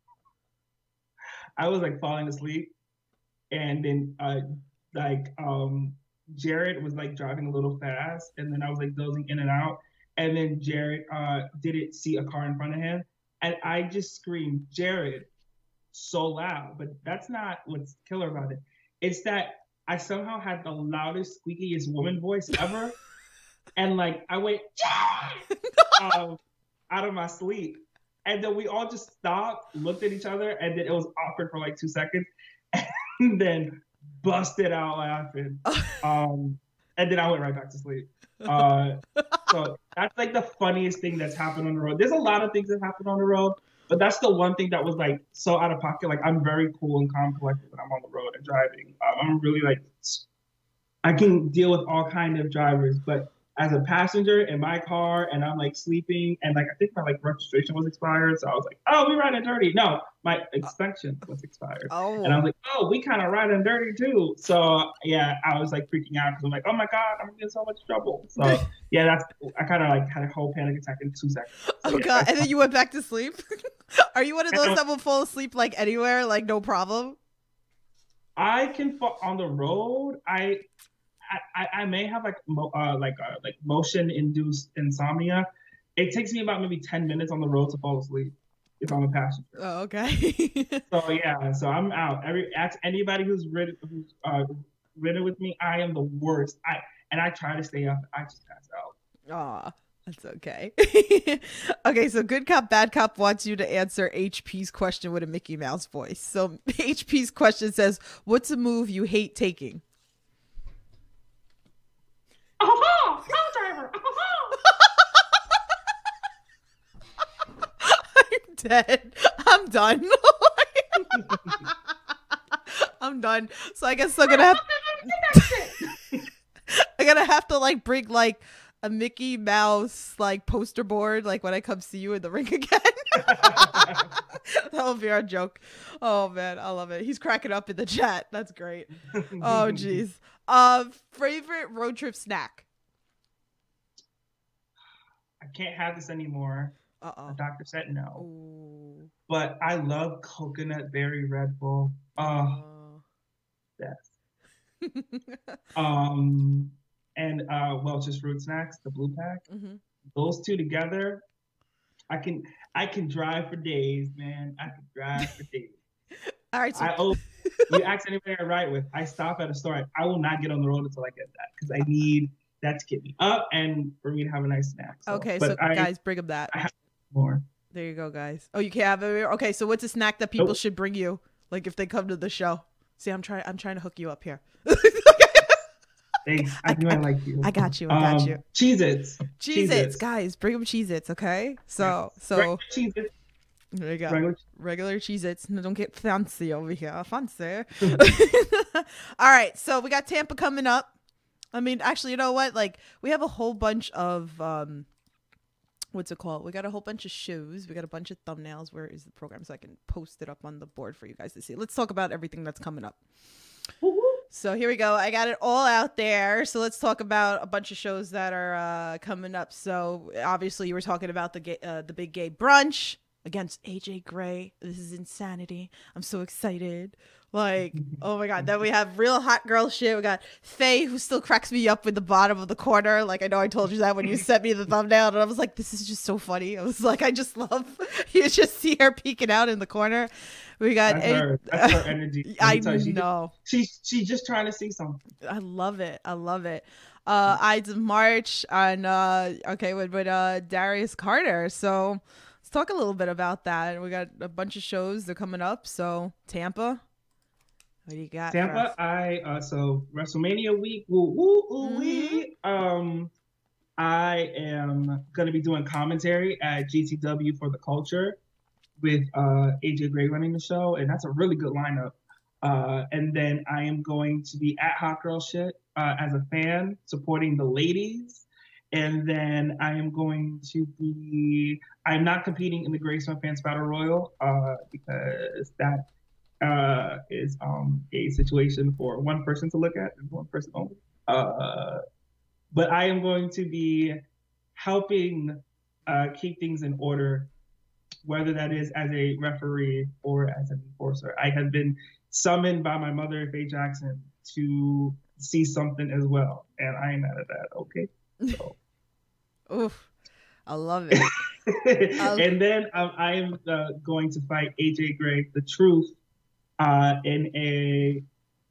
I was like falling asleep, and then uh, like um, Jared was like driving a little fast, and then I was like dozing in and out. And then Jared uh, didn't see a car in front of him. And I just screamed, Jared, so loud. But that's not what's killer about it. It's that I somehow had the loudest, squeakiest woman voice ever. And like, I went, Jared! um, out of my sleep. And then we all just stopped, looked at each other, and then it was awkward for like two seconds. And then busted out laughing. Um, and then I went right back to sleep. Uh, so that's like the funniest thing that's happened on the road. There's a lot of things that happen on the road, but that's the one thing that was like so out of pocket. Like I'm very cool and calm, collected when I'm on the road and driving. Um, I'm really like, I can deal with all kind of drivers, but as a passenger in my car and I'm like sleeping and like I think my like registration was expired, so I was like, oh, we riding dirty. No, my inspection was expired, oh. and I was like, oh, we kind of riding dirty too. So yeah, I was like freaking out because I'm like, oh my God, I'm in so much trouble. So yeah, that's I kind of like had a whole panic attack in two seconds. So, oh yeah, God, and then you went back to sleep. Are you one of those that will fall asleep like anywhere, like no problem? I can fall on the road. I. I, I may have like mo- uh, like uh, like motion induced insomnia. It takes me about maybe ten minutes on the road to fall asleep if I'm a passenger. Oh, okay. So yeah, so I'm out. Every ask anybody who's ridden who's uh, ridden with me, I am the worst. I and I try to stay up. I just pass out. Aw, that's okay. Okay, so good cop, bad cop wants you to answer H P's question with a Mickey Mouse voice. So H P's question says, "What's a move you hate taking?" Oh, driver. I'm dead. I'm done. I'm done. So I guess I'm gonna have I'm gonna have to like bring like a Mickey Mouse like poster board, like when I come see you in the ring again. That'll be our joke. Oh man, I love it. He's cracking up in the chat. That's great. Oh jeez. Uh, favorite road trip snack? I can't have this anymore. Uh-oh. The doctor said no. Ooh. But I love coconut berry Red Bull. Oh, yes. um, and uh, Welch's Fruit Snacks, the blue pack. Mm-hmm. Those two together, I can I can drive for days, man. I can drive for days. All right. So- I owe, you ask anybody I ride with, I stop at a store. I will not get on the road until I get that because I need that to get me up and for me to have a nice snack. So, okay, so I, guys, bring them that. I have more. There you go, guys. Oh, you can't have it. Okay, so what's a snack that people nope. should bring you, like if they come to the show? See, I'm trying. I'm trying to hook you up here. Thanks. I, I knew I, I liked you. I got you. I got um, you. Cheez-Its. Cheez-Its, guys. Bring them Cheez-Its, okay? So, yeah. so. Cheez-Its. There you go. Regular, Regular Cheez-Its. No, don't get fancy over here. Fancy. All right. So we got Tampa coming up. I mean, actually, you know what? Like, we have a whole bunch of, um, what's it called? We got a whole bunch of shows. We got a bunch of thumbnails. Where is the program so I can post it up on the board for you guys to see? Let's talk about everything that's coming up. Woo-hoo. So here we go. I got it all out there. So let's talk about a bunch of shows that are uh, coming up. So obviously, you were talking about the gay, uh, the big gay brunch against A J Gray. This is insanity. I'm so excited. Like, oh my God. Then we have real hot girl shit. We got Faye, who still cracks me up with the bottom of the corner. Like, I know I told you that when you sent me the thumbnail, and I was like, this is just so funny. I was like, I just love, you just see her peeking out in the corner. We got, That's her, That's her energy. I she know. She's she just trying to see something. I love it. I love it. Uh, Ides of March on, uh, okay, with, with uh, Darius Carter. So let's talk a little bit about that. We got a bunch of shows that are coming up. So Tampa. What do you got? Tampa, I uh so WrestleMania week, woo woo woo wee. Um, I am gonna be doing commentary at G T W for the Culture with uh A J Gray running the show, and that's a really good lineup. Uh, and then I am going to be at Hot Girl Shit uh, as a fan supporting the ladies. And then I am going to be. I'm not competing in the Grace One Fans Battle Royal uh, because that. Uh, is um, a situation for one person to look at and one person only. Uh, but I am going to be helping uh, keep things in order, whether that is as a referee or as an enforcer. I have been summoned by my mother, Faye Jackson, to see something as well, and I ain't mad at that. Okay. So. Oof, I love it. And then um, I am uh, going to fight A J Gray, the Truth. Uh, in a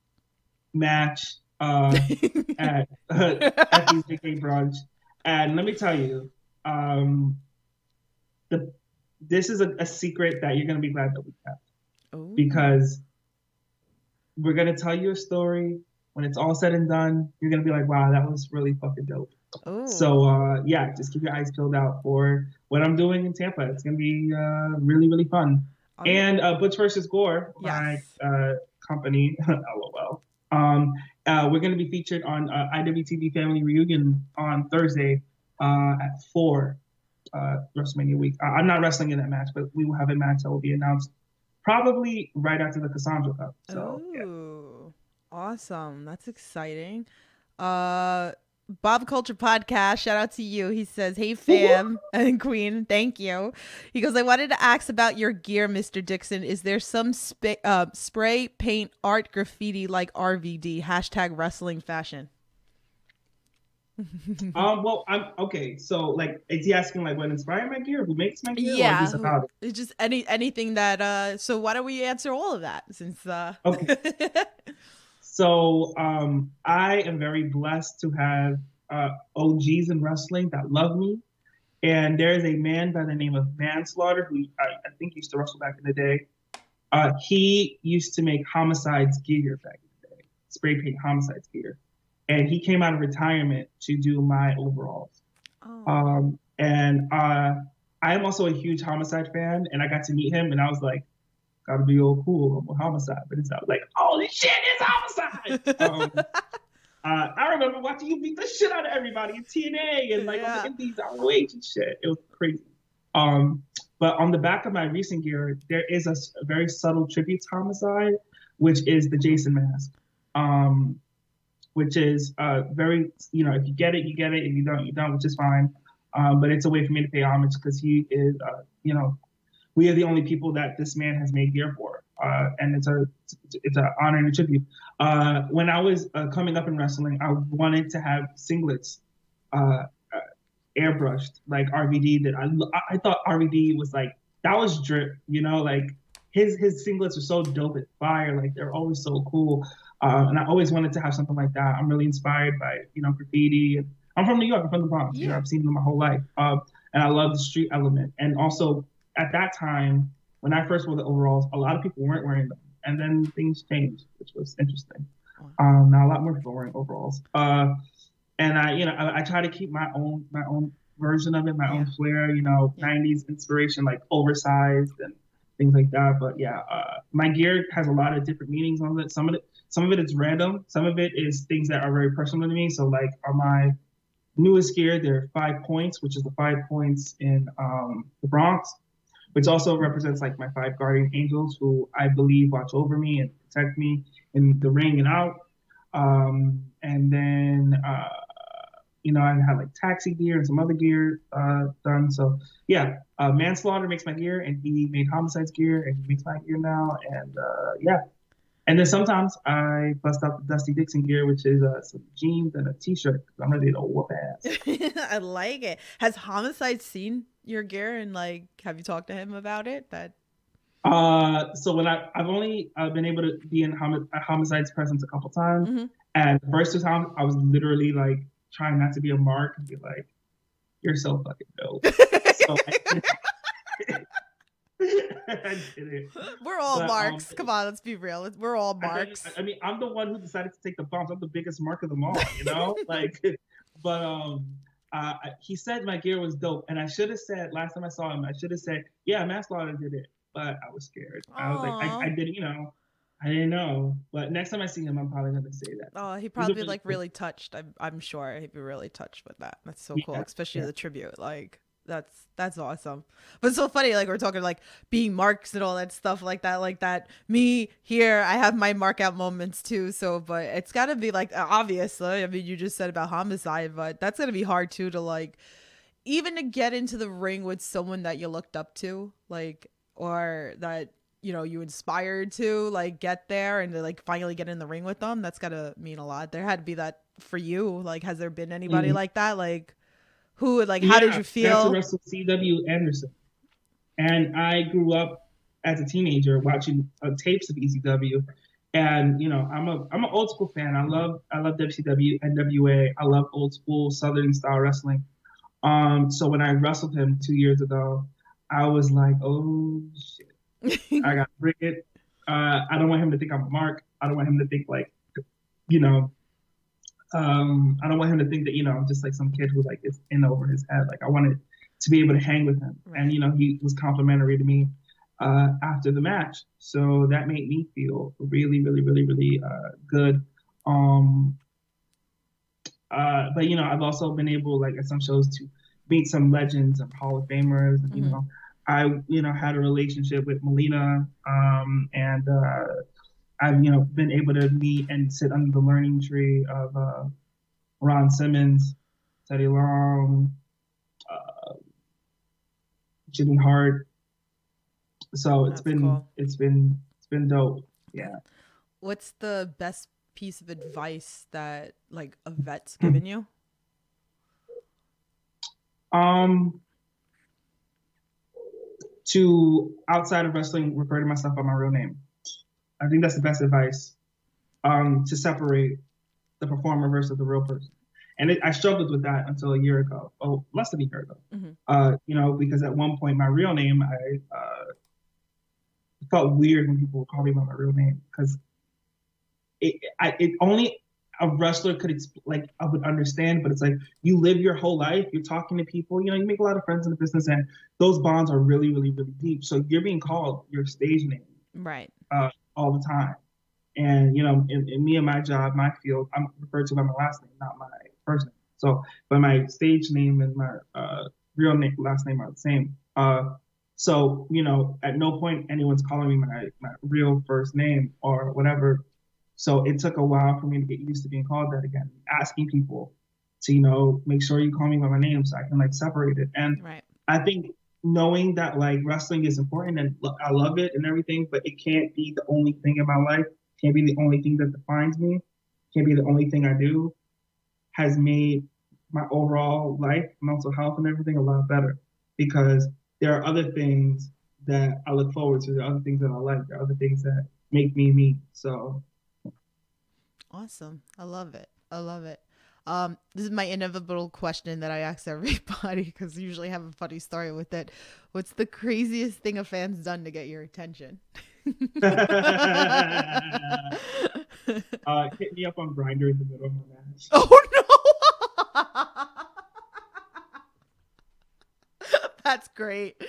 match uh, at uh, at the Big Gay Brunch, and let me tell you, um, the this is a, a secret that you're gonna be glad that we kept. Ooh. Because we're gonna tell you a story. When it's all said and done, you're gonna be like, "Wow, that was really fucking dope." Ooh. So uh, yeah, just keep your eyes peeled out for what I'm doing in Tampa. It's gonna be uh, really really fun. And uh, Butch versus Gore, my yes. uh, company, LOL. Um, uh, we're going to be featured on uh, I W T V Family Reunion on Thursday uh, at four, uh, WrestleMania week. Uh, I'm not wrestling in that match, but we will have a match that will be announced probably right after the Cassandra Cup. So, Ooh, yeah. Awesome. That's exciting. Uh, Bob Culture Podcast, shout out to you. He says, hey fam and queen, thank you. He goes, I wanted to ask about your gear, Mister Dixon. Is there some sp- uh, spray paint art graffiti like R V D? Hashtag wrestling fashion. um well I'm okay, so like is he asking like what inspired my gear, who makes my gear? Yeah, or just about it? It's just any anything that uh so why don't we answer all of that since uh okay. So um, I am very blessed to have uh, O Gs in wrestling that love me. And there is a man by the name of Manslaughter, who I, I think used to wrestle back in the day. Uh, he used to make Homicide's gear back in the day, spray paint Homicide's gear. And he came out of retirement to do my overalls. Oh. Um, and uh, I am also a huge Homicide fan, and I got to meet him, and I was like, gotta be all cool with Homicide, but it's not like, holy shit, it's Homicide. um, Uh, I remember watching you beat the shit out of everybody in T N A and like Yeah. on the Indies, R O H and shit. It was crazy. Um, but on the back of my recent gear, there is a, a very subtle tribute to Homicide, which is the Jason mask. Um, which is uh, very, you know, if you get it, you get it. If you don't, you don't, which is fine. Um, but it's a way for me to pay homage because he is, uh, you know, we are the only people that this man has made gear for, uh, and it's a it's an honor and a tribute. Uh, when I was uh, coming up in wrestling, I wanted to have singlets uh, uh, airbrushed like R V D did. I I thought R V D was like that was drip, you know, like his his singlets are so dope and fire, like they're always so cool. Uh, and I always wanted to have something like that. I'm really inspired by you know graffiti. And I'm from New York. I'm from the Bronx. Yeah. You know, I've seen them my whole life, uh, and I love the street element. And also at that time, when I first wore the overalls, a lot of people weren't wearing them, and then things changed, which was interesting. Um, now a lot more people are wearing overalls, uh, and I, you know, I, I try to keep my own my own version of it, my Yeah. own flair. You know, Yeah. nineties inspiration, like oversized and things like that. But yeah, uh, my gear has a lot of different meanings on it. Some of it, some of it is random. Some of it is things that are very personal to me. So like on my newest gear, there are five points, which is the five points in um, the Bronx, which also represents like my five guardian angels who I believe watch over me and protect me in the ring and out. Um, and then, uh, you know, I had like taxi gear and some other gear uh, done. So yeah, uh, Manslaughter makes my gear and he made Homicide's gear and he makes my gear now. And uh, yeah. And then sometimes I bust out the Dusty Dixon gear, which is uh, some jeans and a t-shirt. I'm ready to whoop ass. I like it. Has Homicide seen your gear and like have you talked to him about it? That Uh, so when I I've only uh, been able to be in Homi- Homicide's presence a couple times, mm-hmm. and the first two times I was literally like trying not to be a mark and be like, "You're so fucking dope." So I, I did it. We're all But, marks. um, Come on, let's be real. We're all I, marks. I mean, I'm the one who decided to take the bumps. I'm the biggest mark of them all, you know. like, but um, uh, he said my gear was dope, and I should have said last time I saw him, I should have said, "Yeah, Manslaughter did it," but I was scared. I was like, Aw. I, I didn't, you know, I didn't know. But next time I see him, I'm probably gonna say that. Oh, he He's a probably really like cool- really touched. I'm I'm sure he'd be really touched with that. That's so cool, Yeah, especially yeah. the tribute. Like that's that's awesome. But it's so funny. Like we're talking like being marks and all that stuff like that. Like that. Me here, I have my mark out moments too. So, but it's got to be like obviously. I mean, you just said about Homicide, but that's gonna be hard too to like even to get into the ring with someone that you looked up to, like or that you know you inspired to like get there and to like finally get in the ring with them. That's gotta mean a lot. There had to be that for you. Like, has there been anybody Mhm. like that? Like, who? Like, how did Yeah, you I got to feel? wrestle C W Anderson, and I grew up as a teenager watching uh, tapes of E C W, and you know I'm a I'm an old school fan. I love I love W C W, N W A. I love old school Southern style wrestling. Um, so when I wrestled him two years ago, I was like, oh shit, I got to bring it. Uh, I don't want him to think I'm a mark. I don't want him to think like, you know, um, I don't want him to think that, you know, I'm just like some kid who like is in over his head. Like I wanted to be able to hang with him. Right. And, you know, he was complimentary to me uh, after the match. So that made me feel really, really, really, really uh, good. Um, uh, but, you know, I've also been able, like at some shows, to meet some legends and Hall of Famers. And, you Mhm. know, I, you know, had a relationship with Melina um, and uh, I've, you know, been able to meet and sit under the learning tree of uh, Ron Simmons, Teddy Long, uh, Jimmy Hart. So it's That's been, cool. it's been, it's been dope. Yeah. What's the best piece of advice that like a vet's given you? Um, to outside of wrestling, refer to myself by my real name. I think that's the best advice. Um, to separate the performer versus the real person. And it, I struggled with that until a year ago. Oh, less than a year ago. Mhm. Uh, you know, because at one point my real name, I uh, felt weird when people would call me by my real name because it, I, it only a wrestler could exp- like I would understand, but it's like you live your whole life, you're talking to people, you know, you make a lot of friends in the business, and those bonds are really, really, really deep. So you're being called your stage name Right. uh, all the time. And you know, in, in me and my job, my field, I'm referred to by my last name, not my first name. So, but my stage name and my uh, real name, last name are the same. Uh, so, you know, at no point anyone's calling me my, my real first name or whatever. So it took a while for me to get used to being called that again, asking people to, you know, make sure you call me by my name so I can like separate it. And Right. I think knowing that like wrestling is important and lo- I love it and everything, but it can't be the only thing in my life, can't be the only thing that defines me, can't be the only thing I do, has made my overall life, mental health and everything a lot better because there are other things that I look forward to, there are other things that I like, there are other things that make me me. So Awesome. I love it. I love it. Um, this is my inevitable question that I ask everybody because I usually have a funny story with it. What's the craziest thing a fan's done to get your attention? uh, hit me up on Grindr in the middle of my match. Oh no! That's great.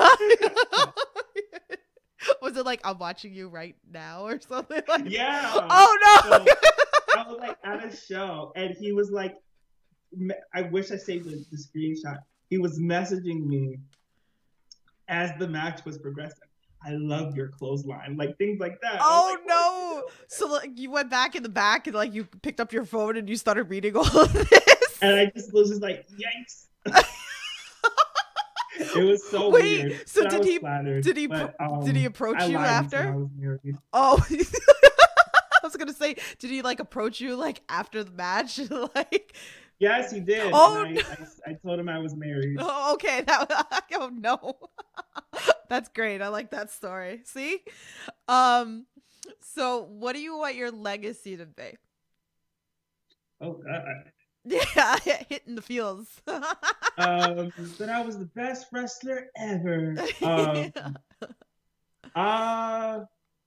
Was it like I'm watching you right now or something like? Yeah. Oh no! So, I was like at a show and he was like, I wish I saved the, the screenshot. He was messaging me as the match was progressing. I love your clothesline, like things like that. Oh like, no! So like you went back in the back and like you picked up your phone and you started reading all of this. And I just was just like, yikes! It was so Wait, weird. so but did he? flattered, Did he? But, um, did he approach I you lied and said after? I was married. Oh. I was gonna say, did he like approach you like after the match? Like, yes, he did. Oh, and I, I, I told him I was married. Oh, okay. That. Oh no. That's great. I like that story. See, um, so what do you want your legacy to be? Oh God. Yeah, hitting the fields. um, that I was the best wrestler ever. Um, uh,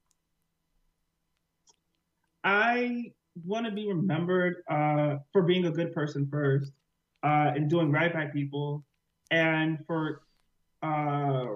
I want to be remembered uh, for being a good person first, uh, and doing right by people, and for uh,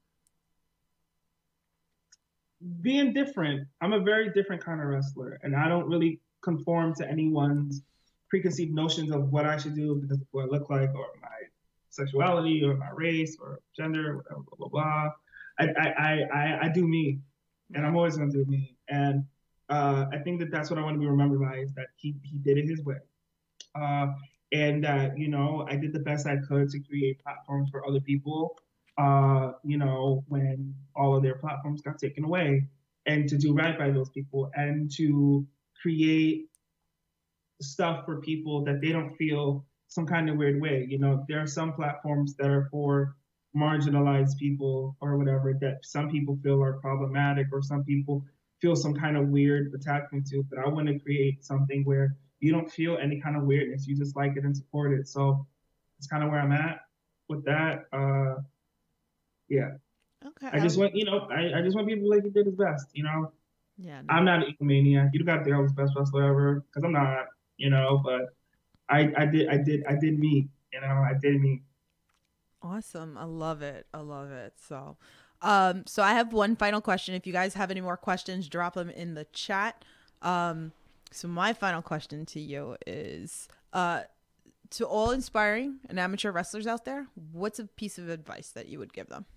being different. I'm a very different kind of wrestler, and I don't really conform to anyone's preconceived notions of what I should do because of what I look like or my sexuality or my race or gender, whatever, blah, blah, blah. I, I, I, I do me, and I'm always going to do me. And uh, I think that that's what I want to be remembered by is that he, he did it his way. Uh, and that, you know, I did the best I could to create platforms for other people, uh, you know, when all of their platforms got taken away, and to do right by those people and to create stuff for people that they don't feel some kind of weird way. You know, there are some platforms that are for marginalized people or whatever that some people feel are problematic or some people feel some kind of weird attachment to, but I want to create something where you don't feel any kind of weirdness. You just like it and support it. So it's kind of where I'm at with that. Uh, yeah. Okay. I just want, you know, I, I just want people to like he did his best, you know? Yeah. No. I'm not an egomaniac. You got the I was best wrestler ever because I'm not, you know, but I, I did, I did, I did me, you know, I did me. Awesome. I love it. I love it. So, um, so I have one final question. If you guys have any more questions, drop them in the chat. Um, so my final question to you is, uh, to all inspiring and amateur wrestlers out there, what's a piece of advice that you would give them?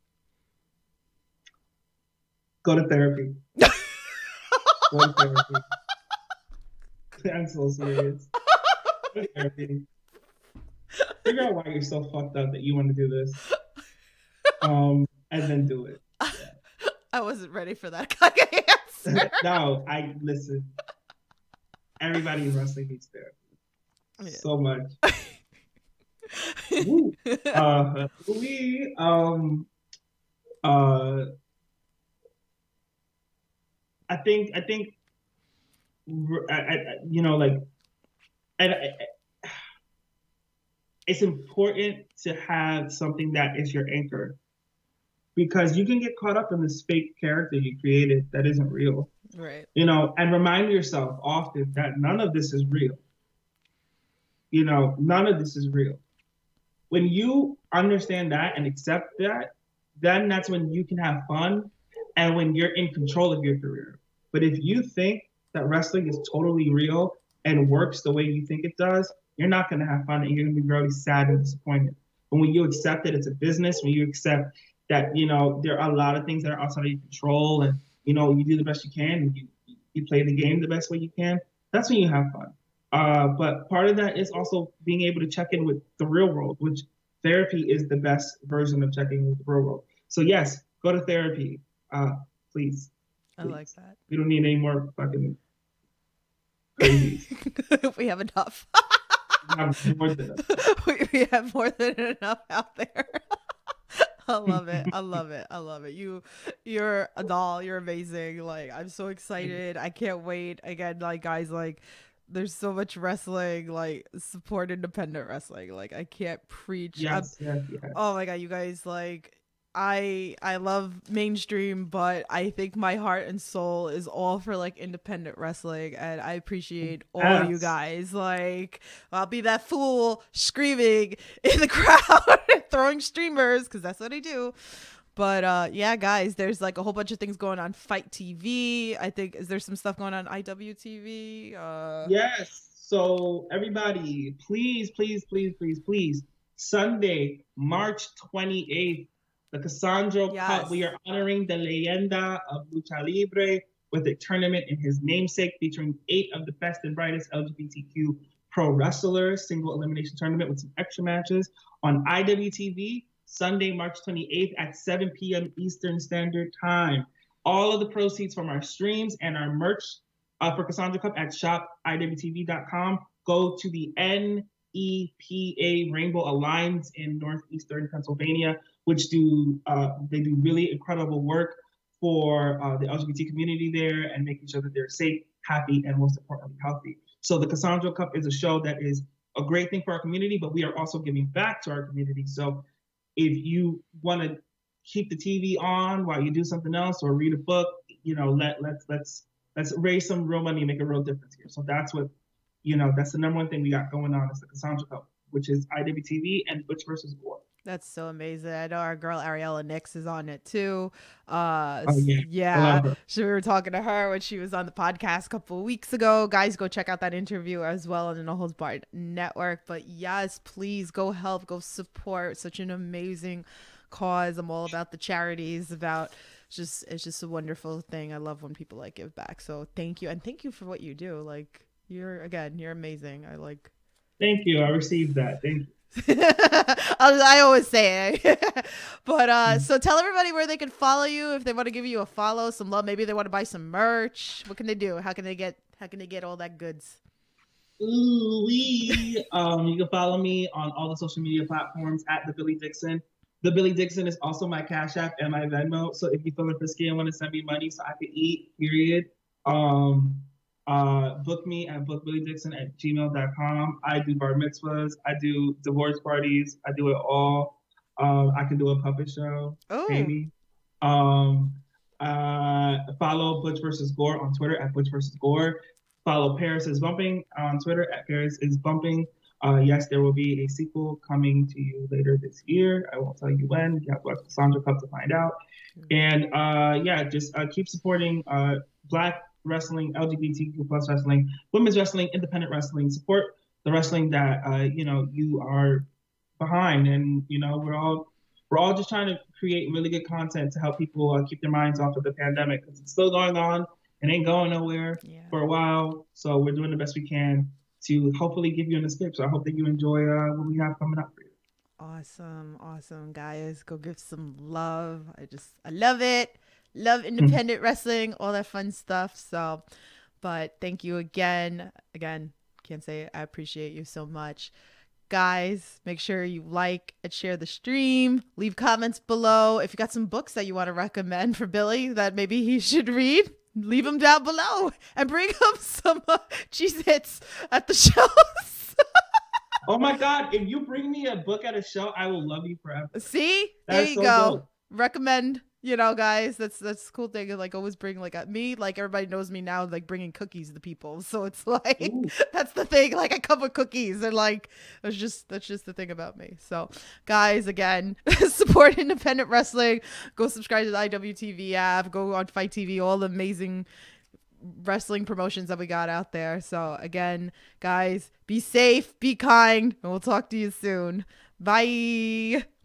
Go to therapy. Go to therapy. I'm so serious. Go to therapy. Figure out why you're so fucked up that you want to do this. Um, and then do it. Yeah. I wasn't ready for that kind of answer. No, I listen. Everybody in wrestling needs therapy. Yeah. So much. Woo. Uh, we um uh I think I think I, I you know like I, I, it's important to have something that is your anchor because you can get caught up in this fake character you created that isn't real. Right. You know, and remind yourself often that none of this is real. You know, none of this is real. When you understand that and accept that, then that's when you can have fun and when you're in control of your career. But if you think that wrestling is totally real and works the way you think it does, you're not going to have fun and you're going to be really sad and disappointed. But when you accept that it's a business, when you accept that, you know, there are a lot of things that are outside of your control and, you know, you do the best you can and you, you play the game the best way you can, that's when you have fun. Uh, but part of that is also being able to check in with the real world, which therapy is the best version of checking in with the real world. So yes, go to therapy, uh, please. I please. like that. We don't need any more fucking crazy. We have enough. We have more than enough. we, we have more than enough out there. I love it. I love it. I love it. You, you're a doll. You're amazing. Like, I'm so excited. I can't wait. Again, like, guys, like, there's so much wrestling. Like, support independent wrestling. Like, I can't preach. Yes, yes, yes. Oh my God, you guys, like, I I love mainstream, but I think my heart and soul is all for like independent wrestling, and I appreciate all Yes. you guys. Like, I'll be that fool screaming in the crowd, throwing streamers, because that's what I do. But uh, yeah, guys, there's like a whole bunch of things going on. Fight T V. I think is there some stuff going on I W T V? Uh, Yes. So everybody, please, please, please, please, please. Sunday, March twenty-eighth, the Cassandro Yes. Cup. We are honoring the leyenda of Lucha Libre with a tournament in his namesake featuring eight of the best and brightest L G B T Q pro wrestlers, single elimination tournament with some extra matches on I W T V, Sunday, March twenty-eighth at seven p.m. Eastern Standard Time. All of the proceeds from our streams and our merch uh, for Cassandra Cup at shop I W T V dot com go to the N E P A Rainbow Alliance in northeastern Pennsylvania, which do uh, they do really incredible work for uh, the L G B T community there and making sure that they're safe, happy, and most importantly, healthy. So the Cassandra Cup is a show that is a great thing for our community, but we are also giving back to our community. So if you want to keep the T V on while you do something else or read a book, you know, let let's let's let's raise some real money and make a real difference here. So that's what, you know, that's the number one thing we got going on is the Cassandra Cup, which is I W T V and Butch versus Gore. That's so amazing. I know our girl Ariella Nix is on it too. Uh, Oh, yeah. I yeah. love her. So we were talking to her when she was on the podcast a couple of weeks ago. Guys, go check out that interview as well on the No Holds Barred Network. But yes, please go help, go support such an amazing cause. I'm all about the charities, about just it's just a wonderful thing. I love when people like give back. So thank you, and thank you for what you do. Like you're again, you're amazing. I like. Thank you. I received that. Thank you. I, I always say it. But uh so tell everybody where they can follow you if they want to give you a follow, some love, maybe they want to buy some merch. What can they do? How can they get how can they get all that goods? Ooh wee. Um, you can follow me on all the social media platforms at the Billy Dixon. The Billy Dixon is also my Cash App and my Venmo. So if you feel frisky and want to send me money so I can eat, period. Um Uh, book me at book billy dixon at gmail dot com. I do bar mitzvahs. I do divorce parties. I do it all. Um, I can do a puppet show, Oh. maybe. Um, uh, follow Butch versus Gore on Twitter at Butch versus Gore. Follow Paris is Bumping on Twitter at Paris is Bumping. Uh, yes, there will be a sequel coming to you later this year. I won't tell you when. You have to watch Cassandra Cup to find out. And uh, yeah, just uh, keep supporting uh, Black wrestling, L G B T Q plus wrestling, women's wrestling, independent wrestling. Support the wrestling that uh, you know you are behind, and you know we're all we're all just trying to create really good content to help people uh, keep their minds off of the pandemic because it's still going on. It ain't going nowhere Yeah. for a while, so we're doing the best we can to hopefully give you an escape. So I hope that you enjoy uh, what we have coming up for you. Awesome, awesome, guys. Go give some love. I just I love it. Love independent wrestling, all that fun stuff. So, but thank you again. Again, can't say it. I appreciate you so much. Guys, make sure you like and share the stream. Leave comments below. If you got some books that you want to recommend for Billy that maybe he should read, leave them down below and bring him some uh, Cheez-Its at the shows. Oh my God, if you bring me a book at a show, I will love you forever. See? That There is you so go. dope. Recommend, you know, guys. That's that's the cool thing. Like always bring like a, me, like everybody knows me now, like bringing cookies to people. So it's like Ooh. that's the thing. Like I come with cookies, and like that's just that's just the thing about me. So guys, again, support independent wrestling. Go subscribe to the I W T V app. Go on Fight T V. All the amazing wrestling promotions that we got out there. So again, guys, be safe, be kind, and we'll talk to you soon. Bye.